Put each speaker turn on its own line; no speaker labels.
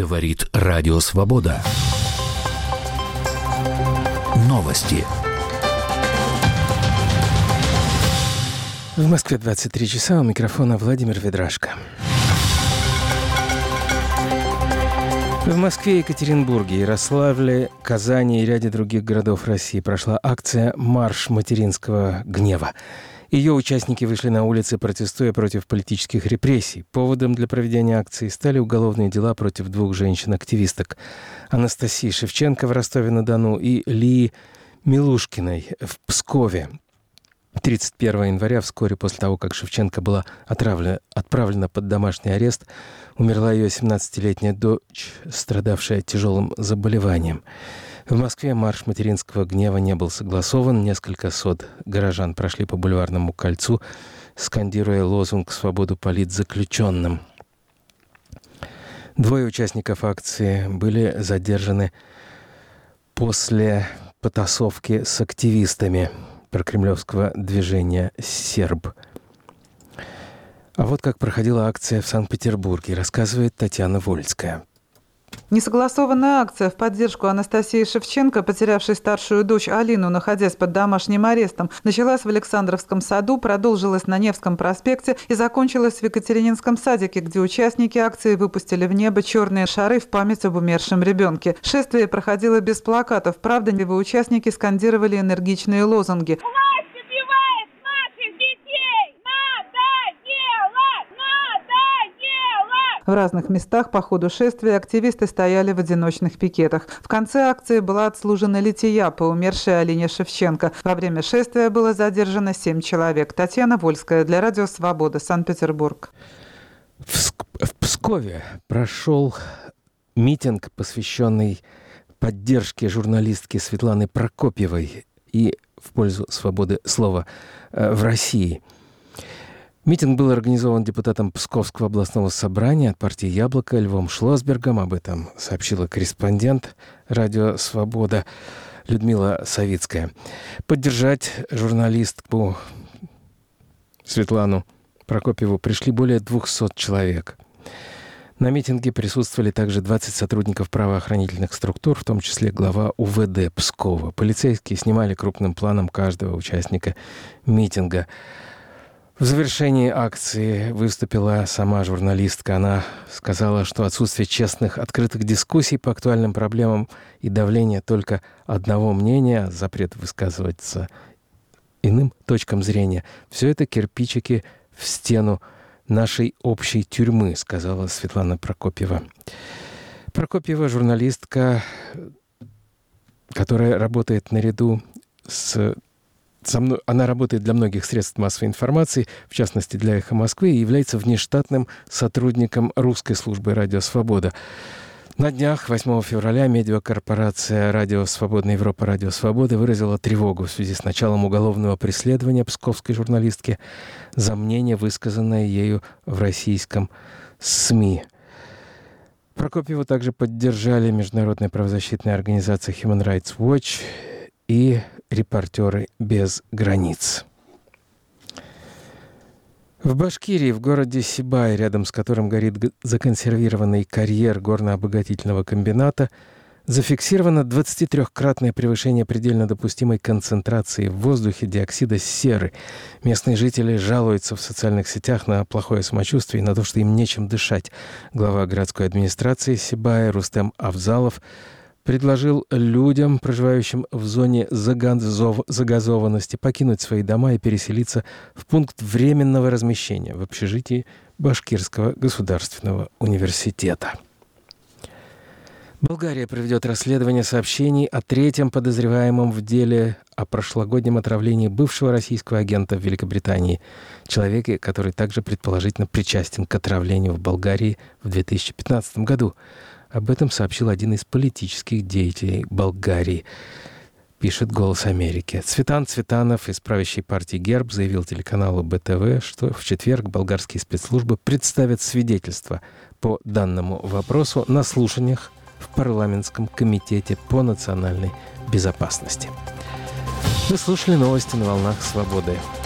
Говорит Радио Свобода. Новости.
В Москве 23 часа. У микрофона Владимир Ведрашко. В Москве, Екатеринбурге, Ярославле, Казани и ряде других городов России прошла акция «Марш материнского гнева». Ее участники вышли на улицы, протестуя против политических репрессий. Поводом для проведения акции стали уголовные дела против двух женщин-активисток – Анастасии Шевченко в Ростове-на-Дону и Лии Милушкиной в Пскове. 31 января, вскоре после того, как Шевченко была отправлена под домашний арест, умерла ее 17-летняя дочь, страдавшая тяжелым заболеванием. В Москве марш материнского гнева не был согласован. Несколько сот горожан прошли по Бульварному кольцу, скандируя лозунг «Свободу политзаключенным». Двое участников акции были задержаны после потасовки с активистами прокремлевского движения «Серб». А вот как проходила акция в Санкт-Петербурге, рассказывает Татьяна Вольская.
Несогласованная акция в поддержку Анастасии Шевченко, потерявшей старшую дочь Алину, находясь под домашним арестом, началась в Александровском саду, продолжилась на Невском проспекте и закончилась в Екатерининском садике, где участники акции выпустили в небо черные шары в память об умершем ребенке. Шествие проходило без плакатов, правда, его участники скандировали энергичные лозунги. В разных местах по ходу шествия активисты стояли в одиночных пикетах. В конце акции была отслужена лития по умершей Алине Шевченко. Во время шествия было задержано 7 человек. Татьяна Вольская для Радио Свобода, Санкт-Петербург.
В Пскове прошел митинг, посвященный поддержке журналистки Светланы Прокопьевой и в пользу свободы слова в России. Митинг был организован депутатом Псковского областного собрания от партии «Яблоко» Львом Шлосбергом. Об этом сообщила корреспондент «Радио Свобода» Людмила Савицкая. Поддержать журналистку Светлану Прокопьеву пришли более 200 человек. На митинге присутствовали также 20 сотрудников правоохранительных структур, в том числе глава УВД Пскова. Полицейские снимали крупным планом каждого участника митинга. В завершении акции выступила сама журналистка. Она сказала, что отсутствие честных, открытых дискуссий по актуальным проблемам и давление только одного мнения, запрет высказываться иным точкам зрения – все это кирпичики в стену нашей общей тюрьмы, сказала Светлана Прокопьева. Прокопьева – журналистка, которая работает наряду с... Она работает для многих средств массовой информации, в частности для «Эхо Москвы», и является внештатным сотрудником русской службы «Радио Свобода». На днях, 8 февраля, медиакорпорация «Радио Свободная Европа», «Радио Свобода» выразила тревогу в связи с началом уголовного преследования псковской журналистки за мнение, высказанное ею в российском СМИ. Прокопьеву также поддержали международная правозащитная организация Human Rights Watch и «Репортеры без границ». В Башкирии, в городе Сибай, рядом с которым горит законсервированный карьер горно-обогатительного комбината, зафиксировано 23-кратное превышение предельно допустимой концентрации в воздухе диоксида серы. Местные жители жалуются в социальных сетях на плохое самочувствие и на то, что им нечем дышать. Глава городской администрации Сибая Рустем Авзалов предложил людям, проживающим в зоне загазованности, покинуть свои дома и переселиться в пункт временного размещения в общежитии Башкирского государственного университета. Болгария проведет расследование сообщений о третьем подозреваемом в деле о прошлогоднем отравлении бывшего российского агента в Великобритании, человеке, который также предположительно причастен к отравлению в Болгарии в 2015 году. Об этом сообщил один из политических деятелей Болгарии, пишет «Голос Америки». Цветан Цветанов из правящей партии ГЕРБ заявил телеканалу БТВ, что в четверг болгарские спецслужбы представят свидетельства по данному вопросу на слушаниях в парламентском комитете по национальной безопасности. Вы слушали новости на волнах «Свободы».